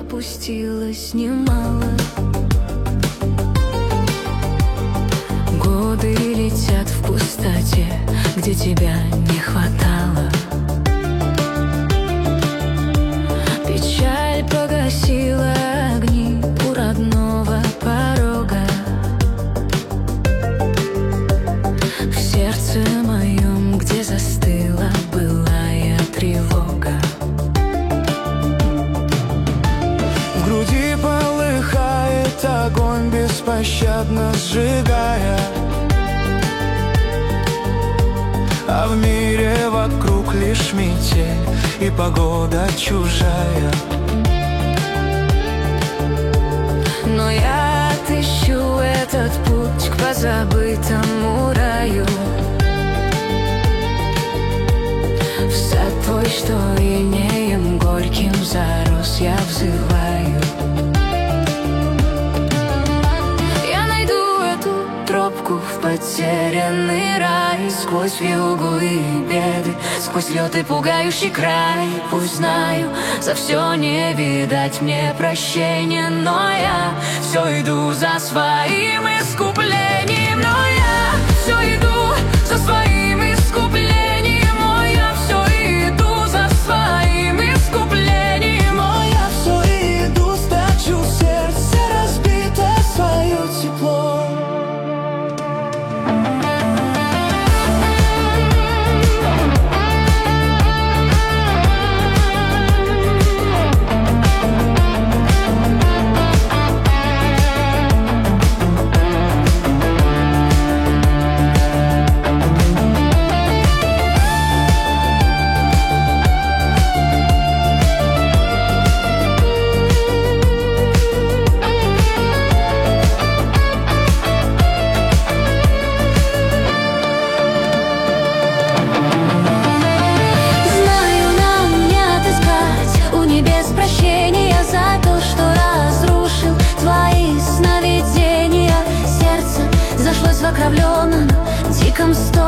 опустилось немало. Годы летят в пустоте, где тебя не хватало. Печаль погасила огни у родного порога. В сердце моем, где застыла былая тревога. В груди полыхает огонь, беспощадно сжигая, а в мире вокруг лишь метель и погода чужая. Но я отыщу этот путь к позабытому раю. В сад твой, что инеем горьким зарос, я взываю. Я найду эту тропку в потерянный рай, сквозь вьюгу и беды, сквозь лед и пугающий край. Пусть знаю, за все не видать мне прощения, но я все иду за своим искуплением. Но я все иду за своим искуплением. О, я все иду за своим искуплением. О, я все иду, стачу сердце разбито, свое тепло. В окровленном диком